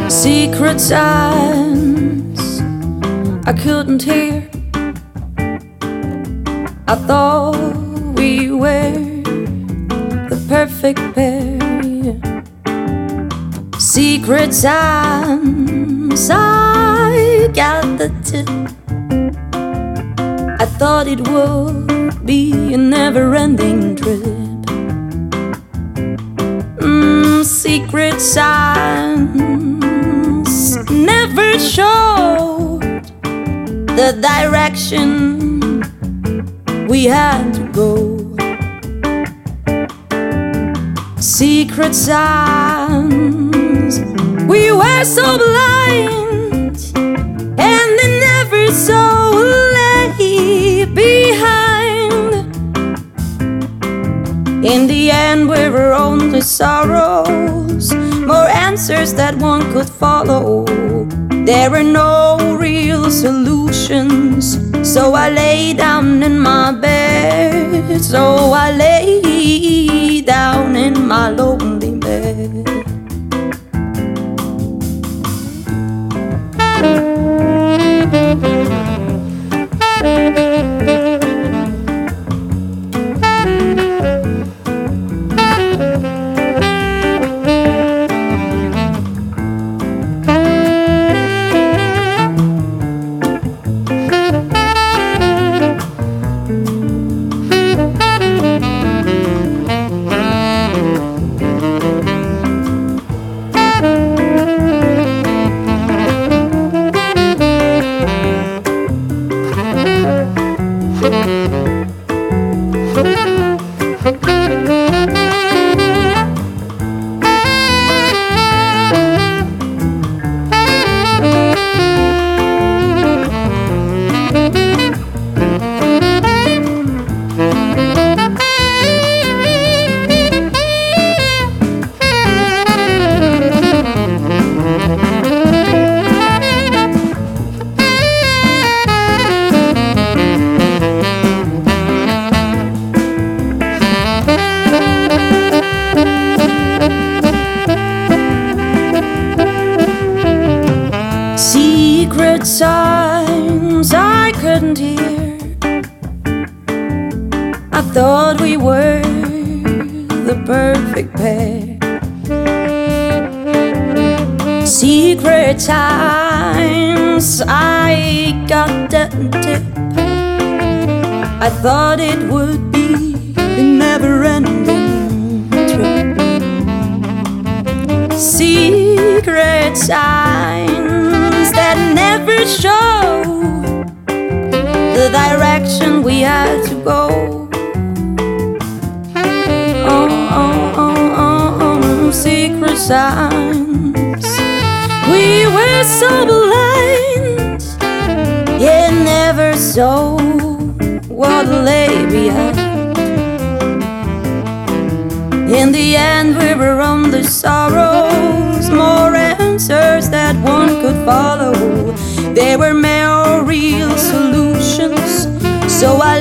Secret signs I couldn't hear. I thought we were the perfect pair. Secret signs, I got the tip. I thought it would be a never-ending trip. Secret signs never showed the direction we had to go. Secret signs, we were so blind, and they never saw a lay behind. In the end we were only sorrows, more answers that one could follow. There were no real solutions, so I lay down in my bed. So I lay down in my lonely bed. Secret signs I couldn't hear. I thought we were the perfect pair. Secret signs, I got that tip. I thought it would be a never-ending trip. Secret signs that never show the direction we had to go. Secret signs, we were so blind, yet never saw what lay behind. In the end we were only sorrows, more answers that one could follow. There were more real solutions, so I